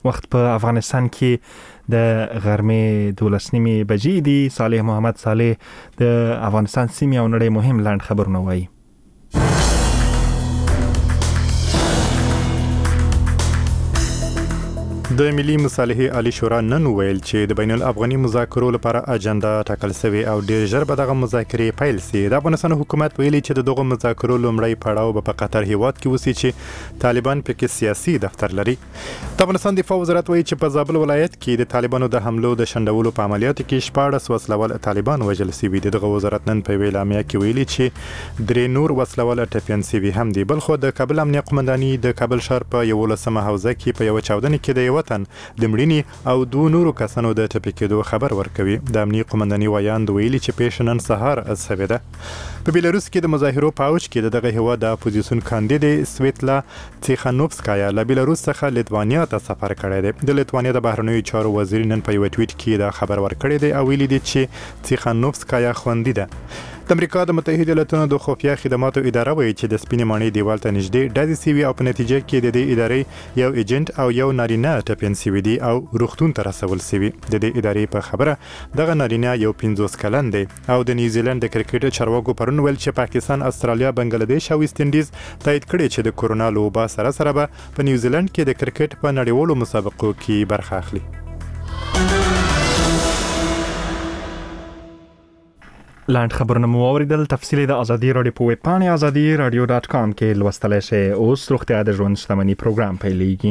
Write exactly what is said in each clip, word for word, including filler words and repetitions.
وخت په افغانستان کې د غرمې دولس نیمې بجې دي. صالح محمد صالح د افغانستان سیمې او نړۍ مهم لاند خبرونه وایي. د ملي مصالحې عالی شورا نن ویل چې د بین الافغاني مذاکرو لپاره اجنډا ټاکل شوی او ډیر ژر به دغه مذاکرې پیل شي. د افغانستان حکومت ویلي چې دغه مذاکرو لومړی پړاو به په قطر هیواد کې وسی چې طالبان پکې سیاسي دفتر لري. د افغانستان دفاع وزارت وایي چې په زابل ولایت کې د طالبانو د حملو د شندولو په عملیاتو کې شپاړس وسلوال طالبان وژل شوي دي. دغه وزارت نن په اعلامیه کې ویلي چې درې نور وسلوال ټپیان شوي هم دي. بل خو د کابل امنیه قومنداني د کابل ښار په یولسمه حوزه کې په یو چاودنه کې د یو وطن د مړینې او دوه نورو کسانو د ټپي کېدو خبر ورکوي. د امنیه قومنداني وایاند ویلي چې پیښه نن سهار شوې ده. په بیلاروس کې د مظاهرو په اوج کې دغه هیواد د اپوزیسیون کاندید سویتلا تیخانوفسکایا له بیلاروس څخه لیتوانیا ته سفر کړی دی. د لیتوانیا د بهرنیو چارو وزیر نن په یو ټویټ کې دا خبر ورکړی دی او ویلي دی چې تیخانوفسکایا خوندي ده. د امریکا د متحده ایالاتو د خفیه خدماتو اداره وایي چې د سپینې ماڼۍ دیوال ته نږدې ډزې شوي او په نتیجه کې د دې ادارې یو ایجنټ او یو نارینه ټپیان شوي دي او روغتون ته رسول شوي. د دې ادارې په خبره دغه نارینه یو پنځوس کلن دی او د نیوزیلند د کرکټ چارواکو پرون ویل چې پاکستان، استرالیا، بنگلاديش او ویسټ انډیز تایید کړي چې د کورونا لوبه سره سره به په نیوزیلند کې د کرکټ په نړیوالو مسابقو کې برخه اخلي. لاند خبرونه مو اوریدل. تفصیل د ازادي رادیو په ویب پاڼه ازادي رادیو ډاټ کام کې لوستلای شئ. اوس روغتیا د ژوند شتمنۍ پروګرام پیلېږي.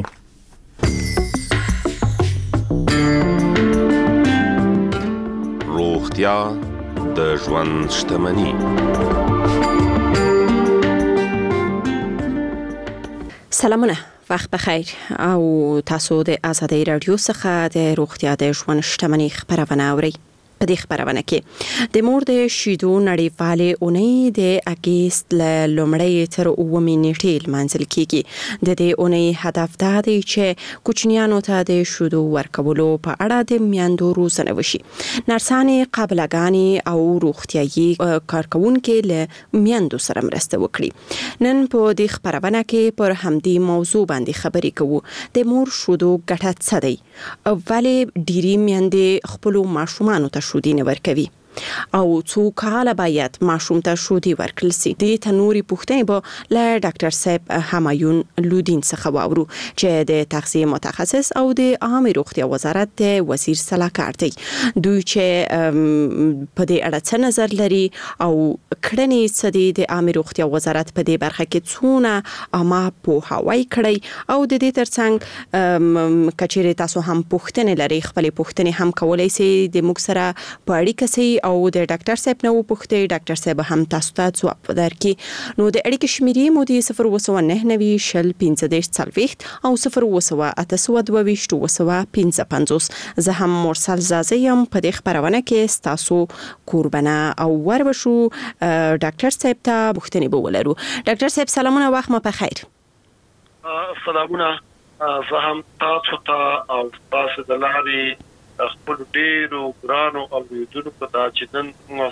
روغتیا د ژوند شتمنۍ. سلامونه، وخت بخیر او تاسو د ازادي رادیو څخه د روغتیا د ژوند شتمنۍ خبرونه اورئ. په دې خبرونه کې د مور د شیدو نړیوالې اونۍ د اګست ل لومړۍ تر اوومې نیټې لمانځل کیږي. د دې اونۍ هدف دا دی چې کوچنیانو ته د شیدو ورکولو په اړه د میندو روزنه وشي. نرسانې، قابلګانې او روغتیايي کارکونکي له میندو سره مرسته وکړي. نن په دې خبرونه کې پر همدې موضوع باندې خبرې کوو. د مور شیدو ګټه څه دی؟ ولې ډېری میندې خپل ماشومانو ته شودي نه ورکوي او څو کاله باید ماشوم ته شودي ورکړل شي؟ د تنوري پوښتنې به له ډاکټر صاحب همایون لودین څخه واورو چې د تغذیه متخصص او د عامه روغتیا وزارت د وزیر صلاحکار دی. دوی چې په دې اړه څه نظر لري او کړنې څه دي د عامه روغتیا وزارت په دې برخه کې څونه عامه پوهاوی کړی او د دې ترڅنګ کچېرې تاسو هم پوښتنې لري، خپل پوښتنې هم کولای شئ د موږ سره په اړیکه سي او د ډاکټر صاحب نو پوښتې ډاکټر صاحب هم تاسو ته ځواب درکړي. نو د اړیکې شمیرې مو د صفر اووه نهه نوي شل پنځه دېرش څلوېښت او صفر اووه اته سوه دوه ویشت اووه پنځه پنځوس. زه هم مرسل زازه یم په دې خبرونه کې ستاسو قربانه او وربشو ډاکټر صاحب ته پوښتنې به ولرو. ډاکټر صاحب سلامونه، وخت مو په خیر. سلامونه، زه هم تاسو ته او تاسو د لارې خپل ډیرو ګرانو اوریدونکو ته چې نن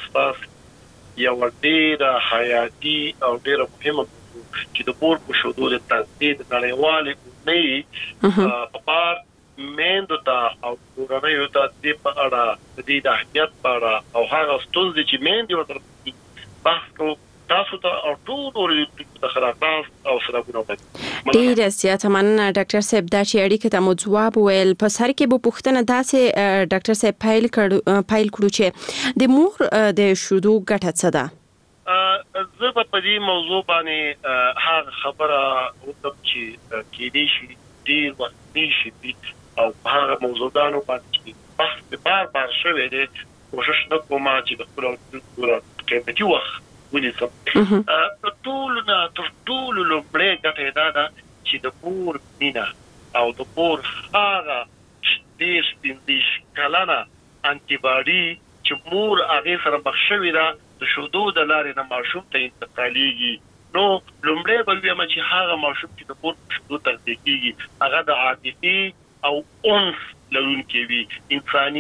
موږ یو ډیره حیاتي او ډیره مهمه چې د مور په شیدو د تغذیې د نړیوالې اونۍ په اړه میندو ته او کورنیو ته د په اړه د دې د اهمیت په اړه او هغه ستونزې چې میندې ورته بحث کوو تاسو ته او ټول اوریدونکو ته خلاص او سلامونه وایم. ډیره زیاته مننه ډاکټر صاحب دا چې اړیکه ته مو ځواب ویل. په سر کې به پوښتنه داسې ډاکټر صاحب پیل کړو پیل کړو چې د مور د شیدو ګټه څه ده؟ زه په دې موضوع باندې هغه خبره وکم چې کې دې شي ډیر وخت نشي او هغه موضوعاتو باندې بحث بار بار شوی دی. کوشش وکوم چې د خپل ټول قیمتي وخت ونیسم. په ټول نه تر ټول لومړی ګټه دا ده چې د مور مینه او د مور هغه دېرش پنځه کلنه انټي باډي چې مور هغې سره مخ شوې ده د شیدو د لارې نه ماشوم ته انتقالېږي. نو لومړی به ویم چې هغه ماشوم چې د مور په شیدو تغذیه کېږي هغه د عاطفې او انس لرونکی وي، انسانیت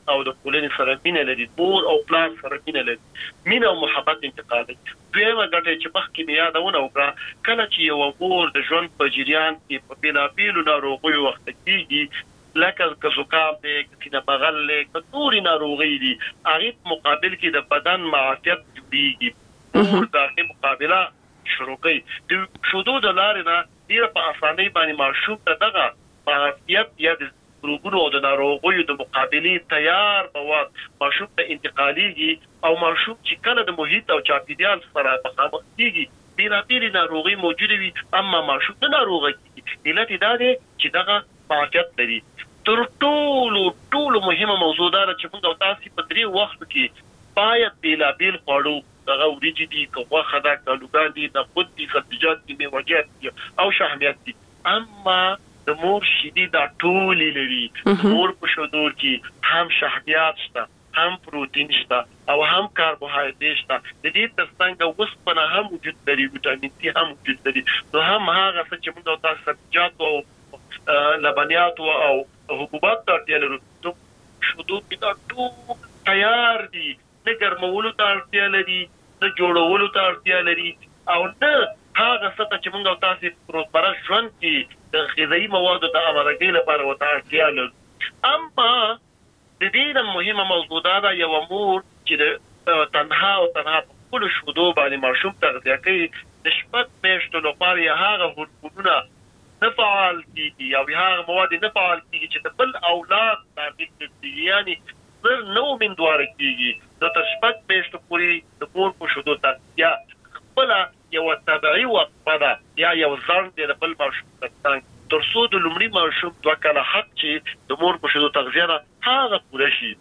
او د ټولنې سره مینه لري، مور او پلار سره مینه لري، مینه او محبت انتقالي. دویمه ګټه چې مخکې مې یادونه وکړه، کله چې یو مور د ژوند په جریان کې په بېلابېلو ناروغیو وخت کېږي، لکه که زکام دی، که سینه بغل دی، که نورې ناروغۍ دي، هغې په مقابل کې د بدن معافیت جوړېږي، مور د هغې مقابله شروع کوي. د شیدو د لارې نه ډېره په اسانۍ باندې ماشوم ته دغه معافیت یا د روغونو او د ناروغیو د مقابلې تیار مواد ماشوم ته انتقالېږي، او ماشوم چې کله د محیط او چاپېریال سره مخامخ کېږي بېلابېلې ناروغۍ موجودې وي، اما ماشوم نه ناروغه کېږي. علت یې دا دی چې دغه معافیت لري. تر ټولو ټولو مهمه موضوع دا ده چې موږ او تاسې په درې وختو کې باید بېلابېل خواړو، دغه وریجې دي، که غوښه ده، که الوګان دي، نخود دي، سبزیجات دي، میوه‌جات دي او شحمیات دي، اما د مور شیدې دا ټولې لري. د مور په شیدو کې هم شحمیات شته، هم پروتین شته او هم کاربوهایډریټ شته. د دې ترڅنګ اوسپنه هم وجود لري، ویټامین سي هم وجود لري. نو هم هغه څه چې موږ او تاسو سبزیجات او لبنیات او حبوبات ته اړتیا لرو، نو شیدو کې دا ټول تیار دي. نه ګرمولو ته اړتیا لري، نه جوړولو ته اړتیا لري، او نه هغه څه ته چې موږ او تاسې روزمره ژوند کې د غذایي موادو د امرګۍ لپاره ورته اړتیا لرو. اما د دې نه مهمه موضوع دا ده، یوه مور چې د تنها او تنها په خپلو شیدو باندې ماشوم تغذیه کوي، د شپږ میاشتو لپاره یې هغه هورمونونه نه فعال کېږي او هغه مواد نه فعال کېږي چې د بل اولاد لامل ګرځي، یعنې زر نه امیندواره کېږي. نو تر شپږ میاشتو پورې د مور په شیدو تغذیه خپله یوه طبیعي وقفه ده یا یو ځنډ دی د بل ماشوم تر څنګ، تر څو د لومړي ماشوم دوه کاله حق چې د مور په شیدو تغذیه ده هغه پوره شي.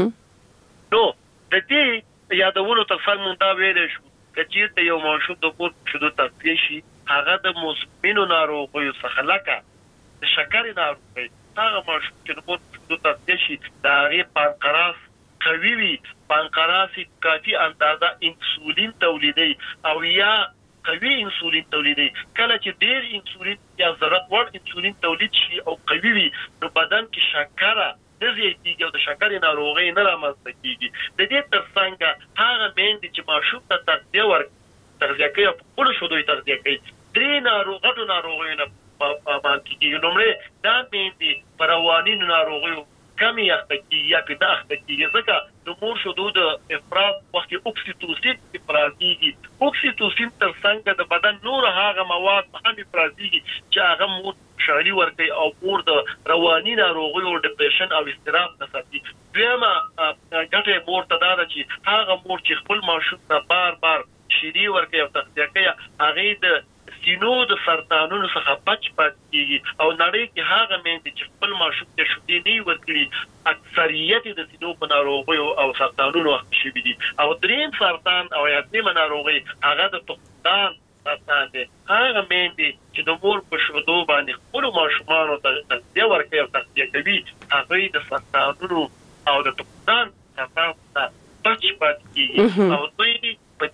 نو د دې یادولو تر څنګ موږ دا ویلی شو که چېرته یو ماشوم د مور په شیدو تغذیه شي، هغه د مزمنو ناروغیو څخه لکه د شکرې ناروغۍ، هغه ماشوم چې د مور په شیدو تغذیه شي د هغې پانقراس قوي وي، پانقراس کافي اندازه انسولین تولیدوي او یا قوي انسولین تولیدوي. کله چې ډېر انسولین یا ضرورت وړ انسولین تولید شي او قوي وي، نو بدن کې شکره نه زیاتېږي او د شکرې ناروغۍ نه رامنځته کېږي. د دې تر څنګ هغه میندې چې ماشوم ته تغذیه ورکوي، تغذیه کوي او په خپلو شیدو یې تغذیه کوي، درې ناروغ غټو ناروغیو نه باندې کېږي. لومړی دا میندې په روانینو ناروغیو کمې اخته کېږي یا پیدا اخته کېږي، ځکه د مور شیدو د افراز وخت کې اکسیټوسین افرازېږي. اکسیټوسین تر څنګ د بدن نور هغه مواد هم افرازېږي چې هغه مور خوشحالي ورکوي او مور د رواني ناروغیو، ډپریشن او اضطراب نه ساتي. دویمه ګټه مور ته دا ده چې هغه مور چې خپل ماشوم ته بار بار شیدې ورکوي او تغذیه کوي، هغې د سینو د سرطانونو څخه بچ پاتې کېږي. او نړۍ کې هغه میندې چې خپل ماشوم ته شیدې نه وي ورکړي، اکثریت د سینو په ناروغیو او سرطانونو اخته شوي دي. او درېیم سرطان او یا درېیمه ناروغي هغه د تخمدان سرطان دی. هغه میندې چې د مور په شیدو باندې خپلو ماشومانو ته تغذیه ورکوي او تغذیه کوي، هغوی د سرطانونو او د تخمدان سرطان څخه بچ پاتې کېږي او دوی په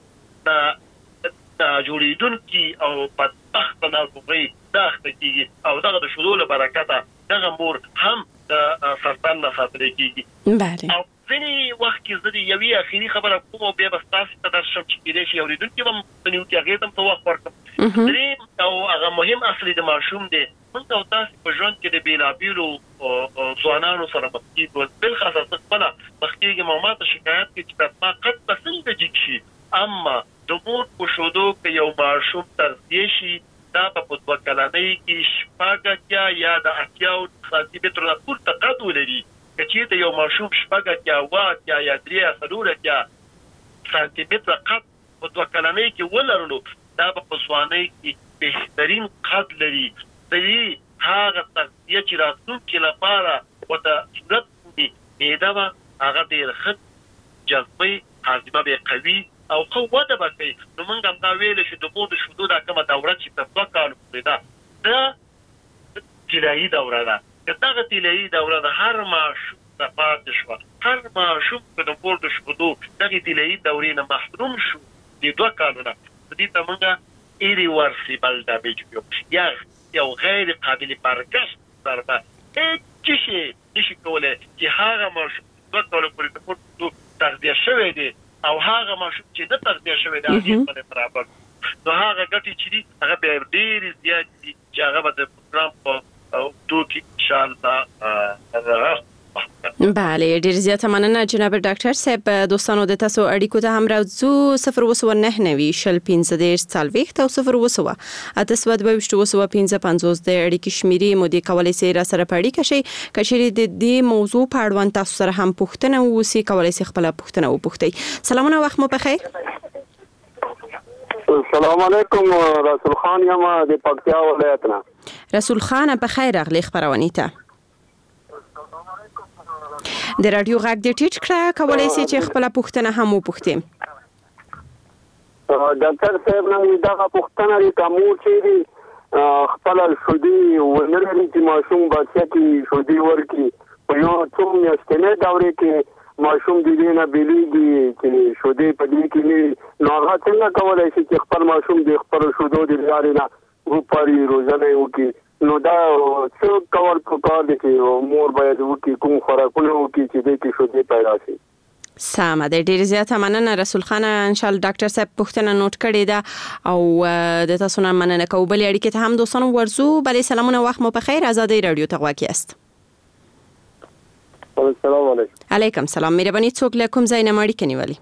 دې د جوړېدونکي او بدبخته ناروغۍ نه اخته کېږي او دغه د شیدو له برکته دغه مور هم د سرطان نه ساتلی کېږي. او ځینې وخت کې زه د یوې اخري خبره کوم او بیا به ستاسې ته درشم چې کېدای شي اورېدونکي به م په نیو کې هغې ته م څه وخت ورکړم. درېیم او هغه مهم اصل د ماشوم دی، موږ او تاسې په ژوند کې د بېلابېلو ځوانانو سره مخ کېږو، بلخاصه زه خپله مخ کېږم او ما ته شکایت کوي چې زما قد به څنګه جګ شي. اما د مور په شیدو کې یو ماشوم تغذیه شي، دا به په دوه کلنۍ کې شپږ اتیا یا د اتیاو سانتي مترو نه پورته قد ولري. که چېرته یو ماشوم شپږ اتیا، اوه اتیا یا درې یا څلور اتیا سانتي متره قد په دوه کلنۍ کې ولرلو، دا به په ځوانۍ کې بهترین قد لري. د دې هغه تغذیه چې راتلونکي لپاره ورته صورت مومي، معده به هغه ډېر ښه جذبوي، هاضمه به یې قوي او ښه وده به کوي. نو موږ هم دا ویلی شو د مور د شیدو دا کومه دوره چې تر دوه کالو پورې ده، دا طلایي دوره ده. که دغه طلایي دوره د هر ماشوم ته پاتې شوه، هر ماشوم که د مور د شیدو دغې طلایي دورې نه محروم شو د دوه کالو نه، په دې ته موږ ایریورسیبل ډیمیج ویو، یا یو غیر قابل برگشت ضربه. هېڅ شی نشي کولی چې هغه ماشوم دوه کال پورې د پورته تغذیه شوی دی او هغه ماشوم چې د تغذیه شوی دی هغه په برابر نو هغه ګټي چې دي هغه به ډېر زیات دي چې هغه به د پروګرام په توګه ان شاء الله. بله ډیر زیاته مننه جناب ډاکټر صاحب. دوستانو د تاسو اړیکو ته هم راځو صفر وسو نه نوي شل پنځه دیرش څلوېښت او صفر وسو اته سوه دوه ویشت وسو پنځه پنځوس د اړیکې شمیرې مو د کولای سي را سره پړی کشي کچېری د دې موضوع په اړوند تاسو سره هم پوښتنه وسی کولای سي خپل پوښتنه وپوښتئ. سلامونه وخت مو بخیر. السلام علیکم رسول خان یم د پکتیا ولایت نه. رسول خان په خیر اغلی خبرونه ته د رادیو غږ د ټیټ کړه کولای سي چې خپل پوښتنه هم وپوښتئ. ډاکټر صاحب نن دا پوښتنه لري کوم چې خپل شودي ولري چې ماشوم بچی کې شودي ورکی په یو څو میاشتې دورې کې ماشوم د دې نه بیلیږي چې شودي په دې کې نه هغه څنګه کولای شي چې خپل ماشوم د خپل شودو د لارې نه وپاري روزنه وکړي نو دا څه کول پکار دي چې مور باید وکړي کوم خوراکونه وکړي چې دې کې شودي پیدا شي. سمه ده ډیر زیاته مننه رسول خان. ان شاء الله ډاکټر صاحب پوښتنه نوٹ کړې ده او د تاسو نه مننه کوم بل اړیکې ته هم دوستانو ورزو. بلې سلامونه وخت مو په خیر. آزادۍ رادیو ته غواړئ است. السلام علیکم. علیکم سلام. مهرباني څوک له کوم ځای نه اړیکه نیولې؟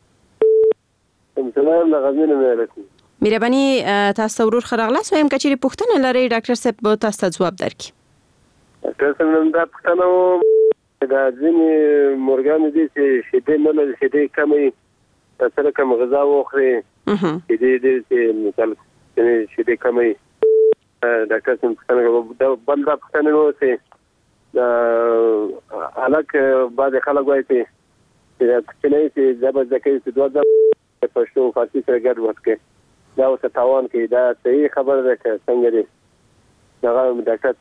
سلام لغزنه مې علیکم. مهرباني تاسو ورور خراغلاس وایم کچېری پوښتنه لري ډاکټر صاحب به تاسو جواب درکړي. ډاکټر صاحب نن دا پوښتنه دا ځینې مورګان دي چې شیدې نه لري شیدې کمې تاسو کوم غذا وخوري شیدې دې چې مثال شیدې کمې ډاکټر صاحب پوښتنه دا بل دا پوښتنه نو چې الک بعد خلک وایي چې چې نه چې زبر ځکه چې دوه ځله پښتو فارسی سره ګډ وکړي دا اوس تاوان کې دا صحیح خبره ده چې څنګه دي دا ډاکټر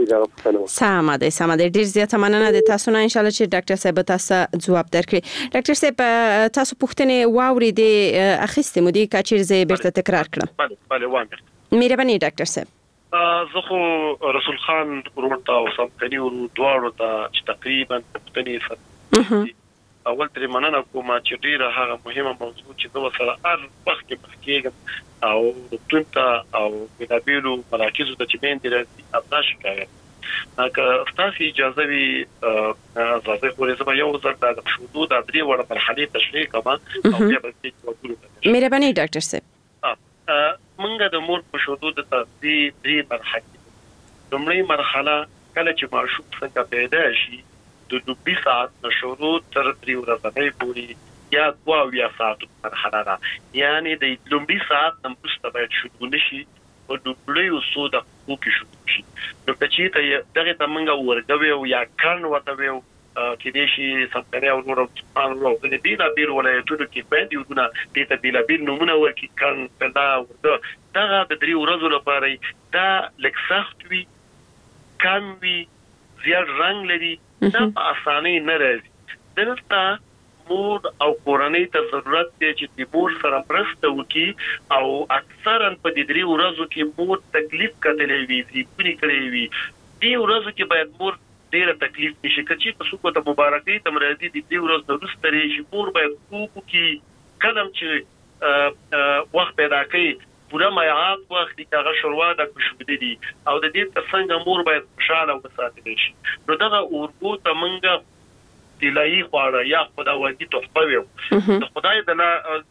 سمه ده سمه ده ډیر زیاته مننه د تاسو نه ان شاء الله چې ډاکټر صاحب تاسو جواب درکړي. ډاکټر صاحب تاسو پوښتنه واوري د اخیسته مو دي کچیر زه بیرته تکرار کړم. بله بله وامر. مهرباني ډاکټر صاحب. زه خو رسول خان ورته او سمکني ورو دواړو ته چې تقریبا پوښتنې فر اول تر مننه کوم چې ډیره هغه مهمه موضوع چې زه سره هر وخت کې مخکېږم او دکتور او مدابلو مراکزو ته چې مين دي ابنا شکایت که تاسو اجازه وي زه خو زما یو ځل د شودو د درې وړ مرحله تشریح کوم او بیا به تاسو مهرباني ډاکټر صاحب. منګه د مور په شودو د تدریج درې مرحله لومړی مرحله کله چې ماشوم څنګه پیدا شي د دوه ساعت نشورو تر درې ورځې پورې یا دوه یا ساعت مرحله ده یعنی د لومړي ساعت نه وروسته باید شودو نشي او د بلې وسو د کوکي شودو شي نو چې ته دغه تمنګ ورګوي او یا کان وتوي کې دې شي سمپره او نور ان لو د دې د بیر ولایتونو کې باندې ودونه د ته بیل بیل نمونه ورکی کان پیدا ورته دا د درې ورځې لپاره دا لک سخت وي کم وي زیات رنگ لري دا په اسانۍ نه راځي. دلته مور او کورنۍ ته ضرورت دی چې د مور سره مرسته وکړي او اکثرا په دې درې ورځو کې مور تکلیف کتلې وي زیپونی کړې وي دې ورځو کې باید مور ډېر تکلیف نشي کچې په څوک ته مبارکي تمرادي د دې ورځو وروسته لري مور باید کوو کې کلم چې وخت پیدا کوي پورا میعاد وخت د هغه شروع د کوشبدي دي او د دې څنګه مور باید خوشاله وساتل شي. نو دا اورګو ته منګه طلایی خواړه یا خداوندی تحفه وي د خدای د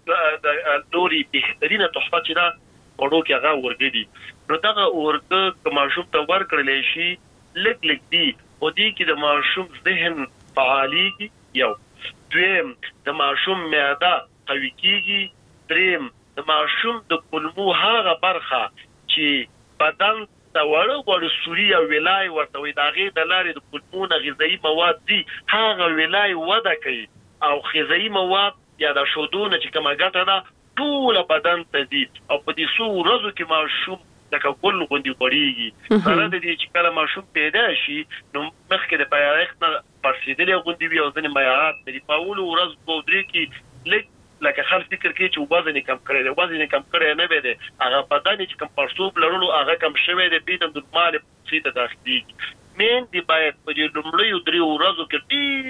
نوري بهترینه تحفه چې دا ورو کې هغه ورګدي. نو دا اورګ که ماشوم ته ورکړل شي لګ لګ دي او دې کې د ماشوم ذهن فعاليږي یو دویم د ماشوم معده قوي کیږي دریم د ماشوم د کولمو هغه برخه چې بدن د وړو وړو سوري او ویلای ورته وي داغه د لارې د کولمو غذایی مواد دي هغه ویلای وده کوي او غذایی مواد یا د شودونه چې کومه ګټه ده ټول بدن ته دي او په دې څو ورځو کې ماشوم لکه ګل غوندي غوړيږي سره د دې چې کله ماشوم پیدا شي نو مخکې د پیدایښت نه پرسیدلې غوندي وي او ځنې میعاد د پاولو ورځ په درې کې لکه لکه خل فکر کوي چې وزن کم کړي دی وزن کم کړي نه وي دی هغه بدن چې کم پرسوب لرلو هغه کم شوی دی په د نورمال سیته داخلي مين دی باید په دې لومړی درې ورځو کې ډېر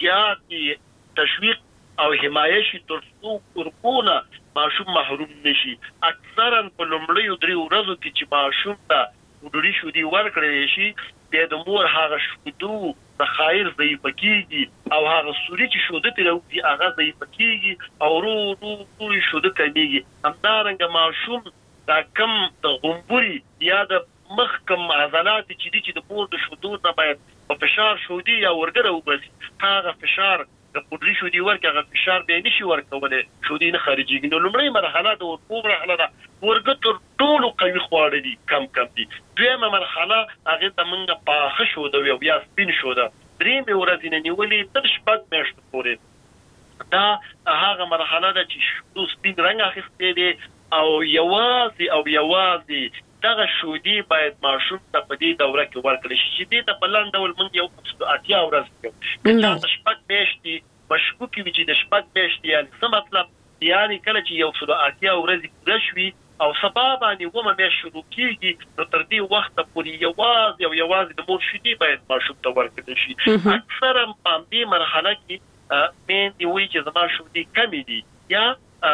زیات تشویق او حمایه شي تر څو ورکونه ماشوم محروم نشي. اکثرا په لومړیو درې ورځو کې چې ماشوم ته وډوډۍ شودي ورکړل شي د مور هغه شودو د خیر ضعیف کیږي او هغه سوري چې شوده تر او هغه ضعیف کیږي او ورو ورو شوده کمیږي. همدارنګه ماشوم دا کم د غومبوري یا د مخ کم عضلات چې دي چې د مور د شودو نه باید په فشار شودي یا ورګره وبسي هغه فشار د پودري شودي ورکه هغه فشار به نشي ورکولای شودي نه خارجيږي. نو لومړی مرحله د ورکو مرحله ده ورګه تر ټولو قوي خواړه دي کم کم دي. دویمه مرحله هغه ته موږ پاخه شوده او بیا سپین شوده درېمه ورځ نه نیولې تر شپږ میاشتې پورې دا هغه مرحله ده چې شودو سپین رنګ اخیستې دي او یوازې او یوازې دغه شودي باید ماشوم ته په دې دوره کې ورکړل شي چې دې ته په لاندې ول موږ یو اتیا ورځ کوو دا شپږ میاشتې مشکوکي وي چې د شپږ میاشتې یعنی څه مطلب یعنی کله چې یو څو اتیا ورځې پوره شوي او سبا باندې ومه میاشت شروع کیږي نو تر دې وخته پورې یوازې او یوازې د مور شودي باید ماشوم ته ورکړل شي. اکثرا په دې مرحله کې مین دی وایي چې زما شودي کمې دي یا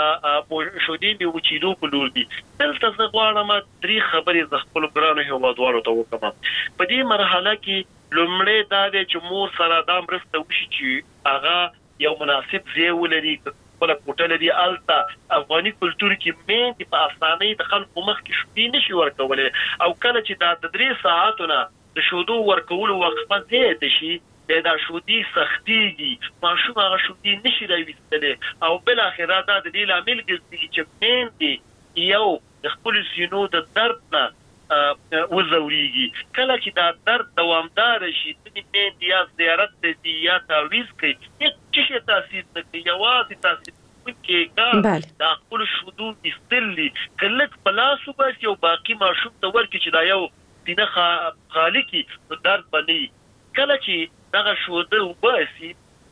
ا شودي می وچیدو په لور دي. دلته زه غواړم درې خبرې ز خپل ګرانو هیوادوالو ته وکړم. په دې مرحله کې لومړی دا دی چې مور سره دا مرسته وشي چې هغه یو مناسب ځای ولري خپل کوټه لري. الته افغاني کلتور کې مین په اسانۍ د خلکو مخ کې شودي نشي ورکولای او کله چې دا د درې ساعتونو د شودو ورکولو وقفه زیات شي دا شودي سختيږي ماشوم هغه شودي نشي راوستلی او بل اخره دا د دې لامل ګرځي چې مين دي یو د خپل سینو د درد نه وزوريږي. کله چې دا درد دوامدار شي د مين دي یا زیارت دي یا تعویض کوي هیڅ شي تاثیر نه کوي یوازې تاثیر کوي کار دا خپل شودو استلی کله پلاسو بس یو باقی ماشوم ته ورکړي چې دا یو دینه خالقي درد بني. کله چې دغه شوده وباسي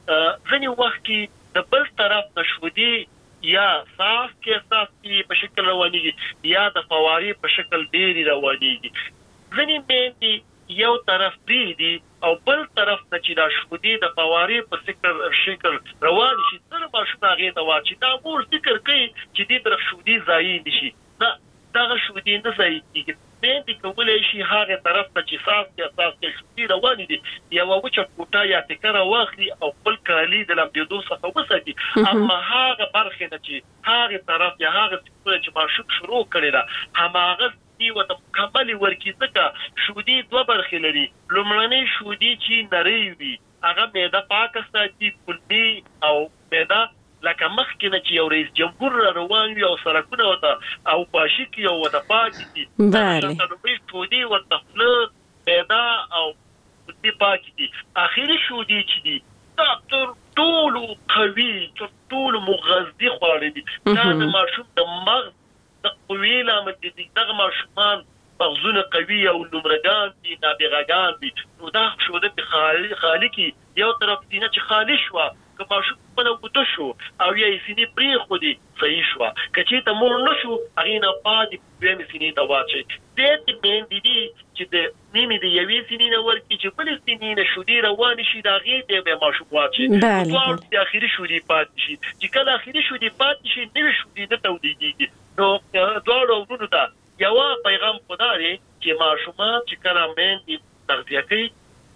ځنی وخت کې د بل طرف د شودي یا صاف کې احساس کې په شکل روانيږي یا د فواري په شکل ډېری روانيږي. ځنی باندې یو طرف دی او بل طرف ته چې د شودي د فواري په شکل شکل روان شي تر ماشوم هغه ته واچي دا مور فکر کوي چې دې طرف شودي ځای نشي دا دغه شودي نه ځای کیږي. باندې کولای شي هغه طرف ته چې صاف کې اساس کې شودي روان دي یو وچه کوټه یا ټکر واخلي او خپل کالی د لمبېدو څخه وساتي. اما هغه برخه نه چې هغه طرف یا هغه چې ماشوم شروع کړي دا هماغه دی وته مکمل ورکی ځکه شودي دوه برخې لري. لومړنۍ شودي چې نری وي هغه معده پاکه ساتي کلي او معده لکه مخکې نه چې یو رئیس جمهور روان وي او سرکونه وته او پاشي کې او وته پاکي دي بله نو شودي ورته خوله معده او دې پاکي دي. اخري شودي چې دي دا تر ټولو قوي تر ټولو مغذي خواړه دي دا د ماشوم د مغز د قوي لامل دي. دغه ماشومان مغزونه قوي او نمرګان دي نابغاګان دي نو دا شوده په خالقي یو طرف دینه چې خالي شو که ماشوم په وته شو او یې سینې پری خو دي صحیح شو کچې ته مور نشو هغه نه پاتې به مې سینې ته واچي دې دې دې چې د نیمه دی یوې سینې نه ورکی چې بل سینې نه شودي روان شي دا غي دې به ماشوم واچي نو د اخیری شودي پات شي چې کله اخیری شودي پات شي نو شودي نه تولیديږي. نو دوه ورونو ته یو پیغام خدای چې ماشومان چې کله مې تغذیه کوي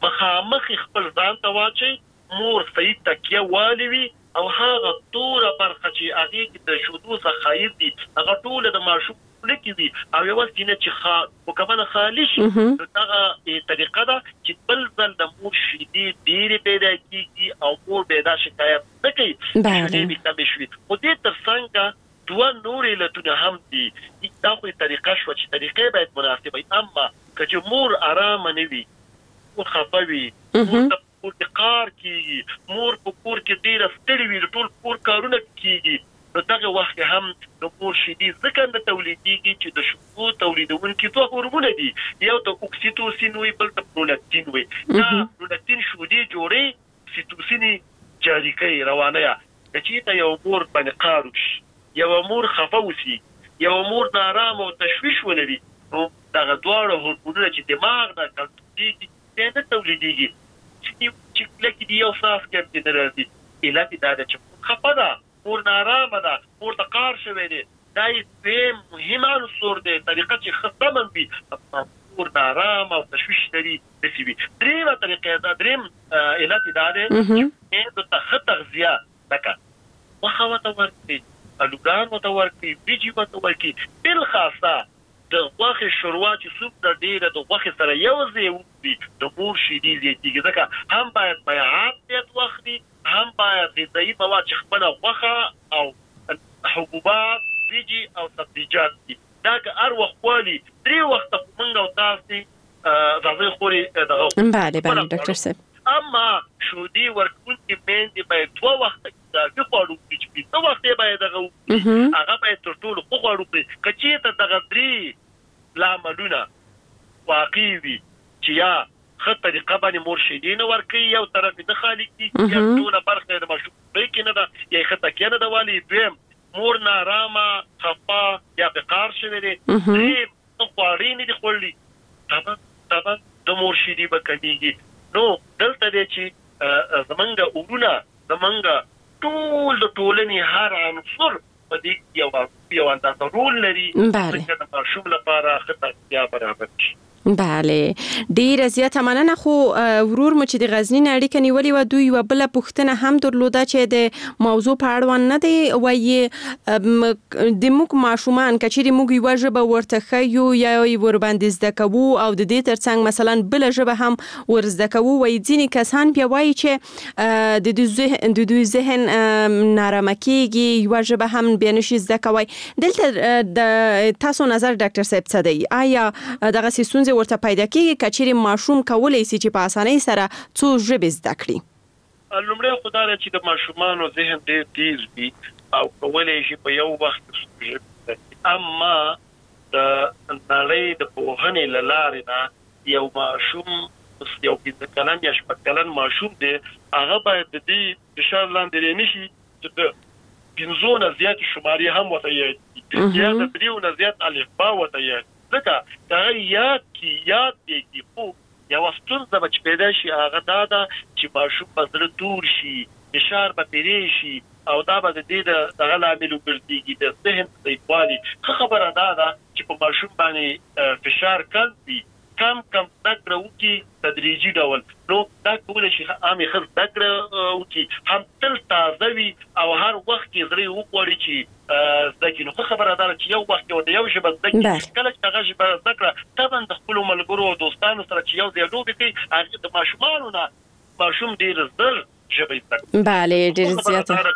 مخامخ خپل ځان ته واچي مور صحیح تکیه والوي او هغه توره برخه چې هغه کې د شودو ذخایر دي هغه ټول د ماشوم لکه وي او یو څه چې خا مکمل خالي شي دغه طریقه ده چې بل ځل د مور شیدي ډېر پیدا کیږي او مور به دا شکایت نه کوي چې دې کمې شوي. خو دې تر څنګه دوه نورې لتونه هم دي دا خو طریقه شو چې طریقې باید مناسبه وي. اما که مور آرام نه وي او خفه وي مور کور کې کار کیږي مور په کور کې ډیر ستړي وي ټول کور کارونه کیږي نو دغه وخت هم د مور شیدي ځکه د تولیديږي چې د شودو تولیدونکو دوه هورمون دي یو د اکسیټوسین وي بل د پرولاکتین وي. دا پرولاکتین شودي جوړي سیټوسین جاری کوي روانه چې ته یو مور باندې قاروش یو مور خفه وسی یو مور نارام او تشویش ولري نو دغه دوه هورمونونه چې دماغ د تولیديږي د تولیديږي چې لکه دی یو ساس کې چې درځي علت دا ده چې خپدا مور نارامه ده مور د کار شوی دی دا یې مهم عنصر دی طریقه چې خدمت وي مور نارامه او تشویش لري دسی وي درېمه طریقه دا درېم علت دا ده چې د تخ تغذیه لکه وخه ورته ورکړي الوګان ورته ورکړي بیجی ورته ورکړي بل خاصه د غوښې شوروا چې سوپ د ډیره د غوښې سره یو ځای وي د مور شیدې زیاتېږي ځکه هم باید میعات زیات واخلي هم باید غذایي مواد چې خپله غوښه او حبوبات بیجی او سبزیجات دي دا که هر وخت والي درې وخته موږ او تاسې ځاځي خوري دغه بله بله ډاکټر صاحب اما شودي ورکوونکې میندې باید دوه وخته اضافي خواړه وکړي چې پنځه وختې باید دغه وکړي هغه باید تر ټولو ښه خواړه وکړي که چېرته دغه درې لاملونه واقع وي چې یا ښه طریقه باندې مور شیدې نه ورکوي یو طرف یې نه خالي کېږي یا ټوله برخه یې د ماشوم خولۍ کې نه ده یا یې ښه تکیه نه ده والي دویم مور نارامه خفه یا په کار شوی دی دریم خواړې نه دي خوړلي طبعا طبعا د مور شیدې به کمیږي نو دلته دی چې زمونږ ورونه زمونږ ټول د ټولنې هر عنصر په دې یو یو اندازه رول لري چې د ماشوم لپاره ښه تغذیه برابر شي بله ډیره زیاته مننه خو ورور مو چې د غزنی نه اړیکه نیولې و دوی یوه بله پوښتنه هم درلوده چې د موضوع په اړوند نه دی وایي د موږ ماشومان که چیرې موږ یوه ژبه ورته ښیو یا یې ورباندې زده کوو او د دې ترڅنګ مثلا بله ژبه هم ور زده کوو وایي ځینې کسان بیا وایي چې د دوی ذهن نارامه کېږي یوه ژبه هم بیا نشي زده کوی دلته د تاسو نظر ډاکټر صاحب څه دی آیا دغسې ستونزې ورته پیدا کېږي که چیرې ماشوم کولی سي چې په اسانۍ سره څو ژبې زده کړي لومړی خو دا ده چې د ماشومانو ذهن ډېر تیز وي او کولی شي په یو وخت ژبې زده کړي اما د نړۍ د پوهنې له لارې نه یو ماشوم یو پنځه کلن یا شپږ کلن ماشوم دی هغه باید د دې فشار لاندې نه شي چې د پنځو نه زیاتې شمارې هم ورته یاد کړي یا د دریو نه زیات الفبا ورته یاد ځکه هغه یاد کی یاد دی کی خو یوه ستونزه به چې پیدا شي هغه دا ده چې ماشوم به زړه تور شي فشار به پرې شي او دا به د دې د دغه لامل وګرځېږي د ذهن ضعیفوالي ښه خبره دا ده چې په ماشوم باندې فشار کم وي کم کم زده کړه وکړي تدریجي ډول نو دا کولی شي عامې ښه زده کړه وکړي هم تل تازه وي او هر وخت کې زړه یې وغواړي چې زده کړي نو ښه خبره دا ده چې یو وخت کې ورته یو ژبه زده کړي کله چې هغه ژبه زده کړه طبعا د خپلو ملګرو او دوستانو سره چې یو ځای لوبې کوي هغې د ماشومانو نه ماشوم ډېر زر ژبې زده کړي بله ډېر زیاته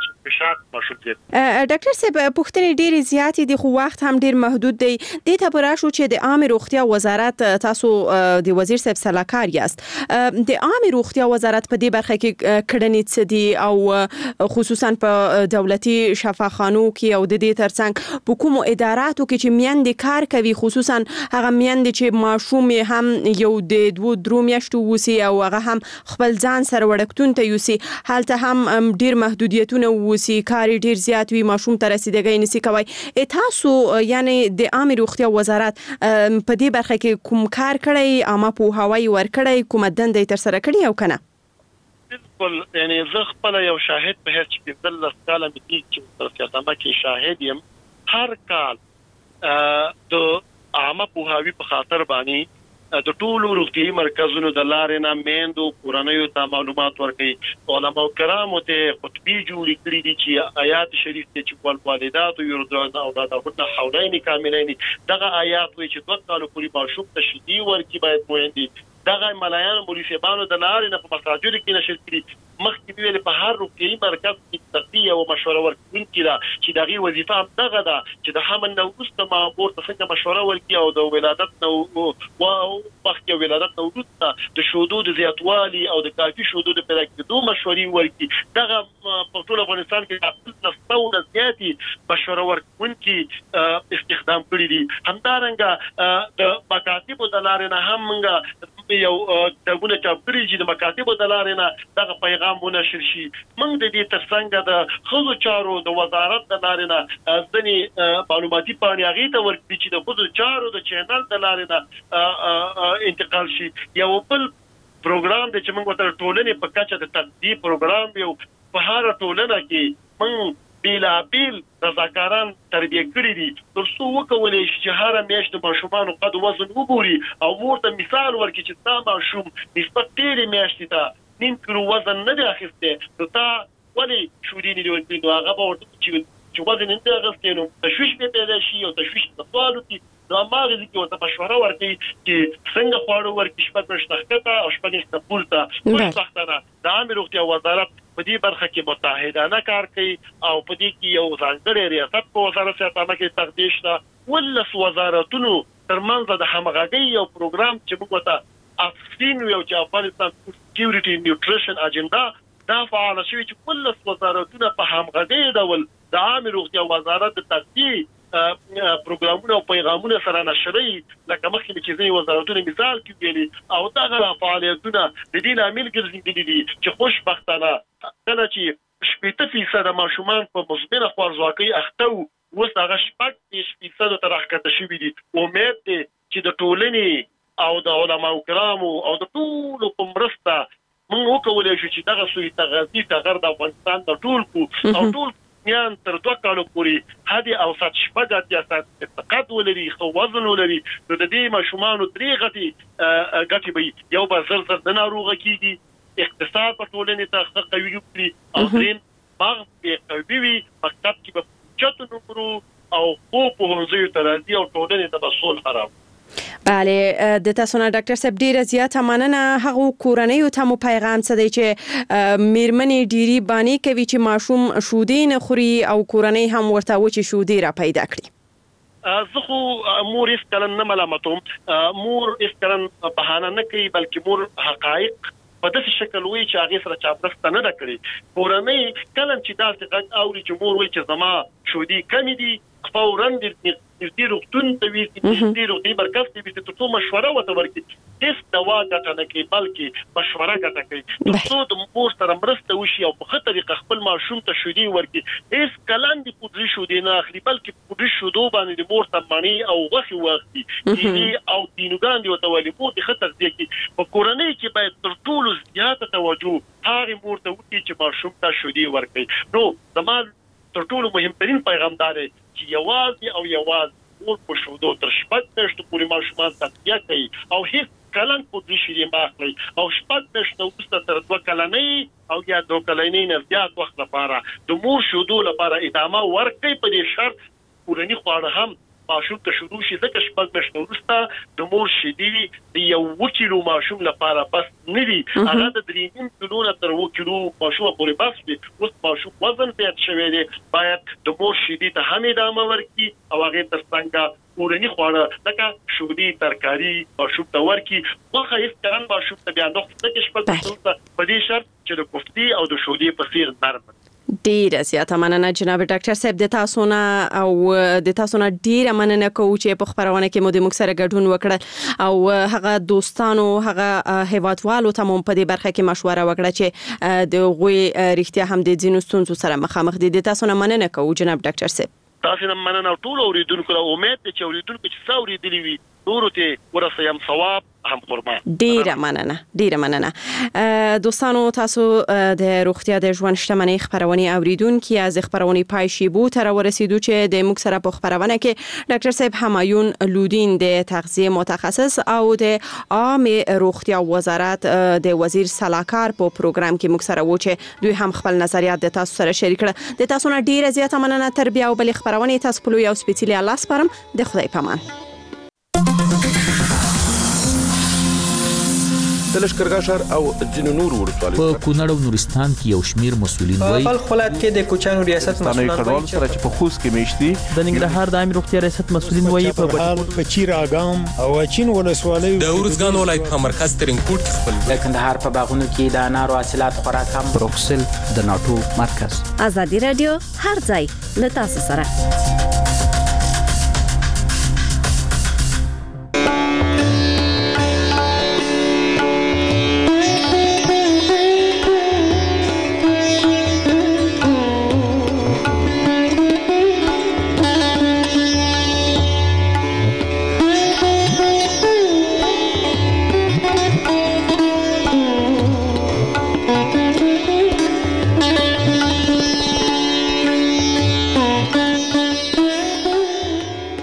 ډاکټر صاحب پوښتنې ډېرې زیاتې دي خو وخت هم ډېر محدود دی دې ته به راشو چې د عامې روغتیا وزارت تاسو د وزیر صاحب سلاکار یاست د عامې روغتیا وزارت په دې برخه کې کړنې څه دي او خصوصا په دولتي شفاخانو کې او د دې ترڅنګ په کومو اداراتو کې چې میندې کار کوي خصوصا هغه میندې چې ماشوم هم یو د دوو درو میاشتو وسي او هغه هم خپل ځان سره وړکتون ته یوسي هلته هم ډېر محدودیتونه وسي کار ډیر زیات وي ماشوم ته رسیدګي نسی کوي تاسو یعنی د عامې روغتیا وزارت په دې برخه کې کوم کار کړی اما په هوایی ور کړی کوم دندې تر سره کړی او کنه بالکل یعنی زه خپل یو شاهد په هر چې د الله تعالی مې چې تر څه کې شاهد يم هر کال د عامه په هوایی په خاطر باندې د ټولو روغتیايي مرکزونو د لارې نه میندو کورنیو ته معلومات ورکړي علماء کرامو ته خطبې جوړې کړې دي چې آیات شریف ته چې والدات یرضعن اولادهن حولین کاملین دغه آیات وایي چې دوه کالو پورې ماشوم ته شیدې ورکړي باید پوهیږي دغه ملایان مولویانو د لارې نه په مساجد کې نشر کړي مخکې ویل په هر روغتیايي مرکز کې تقویه او مشوره ورکوونکي ده چې دغه وظیفه هم دغه ده چې د حمل نه وروسته مامور ته څنګه مشوره ورکړي او د ولادت نه او مخکې ولادت نه وروسته د شودو د زیاتوالي او د کافي شودو د پیدا کېدو مشورې ورکړي دغه په ټول افغانستان کې د څو زیاتې مشوره ورکوونکي استخدام کړي دي همدارنګه د مکاتبو د لارې نه هم موږ یو دغه چاپ کړی چې د مکاتبو د لارې نه دغه پیغام ونشر شي موږ د دې ترڅنګ د خزو چارو د وزارت د لارې نه ځنې معلوماتي پاڼې هغې ته ورکړي چې د خزو چارو د چینل د لارې نه انتقال شي یو بل پروګرام د چې موږ ته ټولنې په کچه د تدبیر پروګرام یو په هر ټولنه کې موږ بیلا بیل رضاکاران تربیه کړی دي تر څو وکولای شي چې هر میاشت د ماشومان قد وزن وګوري او مور ته مثال ورکړي چې تا ماشوم نسبت تیرې میاشتې ته نیم کیلو وزن نه دی اخیستی نو تا ولې شودې نه دی ورکړي نو هغه به ورته چې چې وزن نه دی اخیستی نو تشویش به پیدا شي او تشویش د سوال وکړي نو هماغه ځکه ورته مشوره ورکړي چې څنګه خواړه ورکړي شپږ میاشتې ښکته او شپږ میاشتې پورته خوشبختانه د عامې روغتیا وزارت په دې برخه کې متحدانه کار کوي او په دې کې یو ځانګړی ریاست په وزارت صحت کې تقدیر شته ولس وزارتونو ترمنځ د همغږۍ یو پروګرام چې موږ ته افسین یو چې افغانستان سکیورټي نیوټریشن اجنډا دا فعال شوی چې ولس وزارتونه په همغږۍ ډول د عامې روغتیا وزارت د تقدیر پروګرامونه او پیغامونه سره نشري لکه مخکې چې ځینې وزارتونه مثال کې ویلي او دا غلا فعالیتونه د دې لامل ګرځېدلي دي چې خوشبختانه کله چې شپږ فیصد ماشومان په مثبت خوارځواکۍ اخته وو اوس هغه شپږ فیصد ته راښکته شوي دي امید دی چې د ټولنې او د علماو کرامو او د ټولو په مرسته موږ وکولای شو چې دغه سوی تغذیه تغیر د افغانستان د ټول کو او ټول یان تر دوه کالو پورې هدي او سات شپږ اتیا سات اعتقاد ولري خو وزن ولري نو د دې ماشومان درې غټي غټي به یو به زر زر د ناروغه کیږي اقتصاد په ټولنې ته ښه قوي کړي او دریم مغز به قوي وي مکتب کې به چتو نمبرو او خو په هنځي ترازی او ټولنې ته به صلح خراب بله د تاسو نه ډاکټر صاحب ډیره زیاته مننه هغه کورنۍ ته مو پیغام څه دی چې میرمنې ډيري بانی کوي چې ماشوم شودې نه خوري او کورنۍ هم ورته و چې شودې را پیدا کړي زه خو مور هیڅ کله نه ملامتوم مور هیڅ کله بهانه نه کوي بلکې مور حقایق په داسې شکل وایي چې هغه سره چا مرسته نه کړې کورنۍ کله چې داسې غږ اوري چې مور وایي چې زما شودې کمې دي فورا د دې روغتون ته وي چې دې روغتي مرکز ته وي چې ټول مشوره وته ورکړي هیڅ دوا ګټه نه کوي بلکې مشوره ګټه کوي تاسو د مور سره مرسته وشي او په خطر طریقه خپل ماشوم ته شودې ورکړي هیڅ کلان دي پودري شودې نه اخلي بلکې پودري شودو باندې د مور ته مانی او غوښي ورکړي دې او دینوګان دی وته ولې په خطر دی کې په کورنۍ کې باید تر ټولو زیاته توجه هغه مور ته وکړي چې ماشوم ته شودې ورکړي نو زموږ تر ټولو مهمترین پیغام دا دی چې یوازې او یوازې مور په شودو تر شپږ میاشتو پورې ماشومان تغذیه کوي او هیڅ کلن په دې شری ماخلي او شپږ میاشتو وروسته تر دوه کلنۍ او یا دوه کلنۍ نه زیات وخت لپاره د مور شودو لپاره ادامه ورکړي په دې شرط کورنۍ خواړه هم ماشوم ته شروع شي ځکه شپږ میاشتې وروسته د مور شیدې د یو کیلو ماشوم لپاره بس نه دي هغه د درې نیم کیلو نه تر یو کیلو ماشوم پورې بس دي اوس ماشوم وزن زیات شوی دی باید د مور شیدې ته هم ادامه ورکړي او هغه تر څنګه کورنۍ خواړه لکه شودې ترکاری ماشوم ته ورکړي واخه هیڅ کارن ماشوم ته بیا نو څه شپږ میاشتې په دې شرط چې د کوفتي او د شودې په څیر نرم ډیره زیاته مننه جناب ډاکټر صاحب د تاسو نه او د تاسو نه ډیره مننه کوم چې په خبرونه کې مو د موږ سره ګډون وکړ او هغه دوستانو هغه هیوادوالو ته مو په دې برخه کې مشوره وکړه چې د غوي رښتیا هم د ځینو ستونزو سره مخامخ دي د تاسو نه مننه کوم جناب ډاکټر صاحب تاسو نه مننه ټول اوریدونکو ته امید چې اوریدونکو چې څاوري دی وي نور ته ورسېم ثواب هم قربان ډیره مننه ډیره مننه دوستانو تاسو د روغتیا د ژوند شتمنۍ خبرونه اوریدونکو از خبرونه پای شیبو تر ورسیدو چې د موږ سره په خبرونه کې ډاکټر صاحب همایون لودین د تغذیه متخصص او د عام روغتیا وزارت د وزیر صلاحکار په پروګرام کې موږ سره و چې دوی هم خپل نظریات د تاسو سره شریک کړل د تاسو نه ډیره زیاته مننه تر بیا او بل خبرونه تاسو په یو سپیشلی الله سپارم د خدای پامان د لشکرګاه ښار او ځینو نورو ولسوالیو په کونړ او نورستان کې یو شمیر مسولین وایي په خپل کې د کوچانو ریاست مسولین وایي چې په خوست کې میشتي د ننګرهار د عامه روغتیا ریاست مسولین وایي په بهار په چیر اګام او چین ولسوالیو د اورزګان ولایت په مرکز ترینکوټ خپل د کندهار په باغونو کې د انارو حاصلات خورا کم بروکسل د ناتو مرکز ازادي رادیو هر ځای له تاسو سره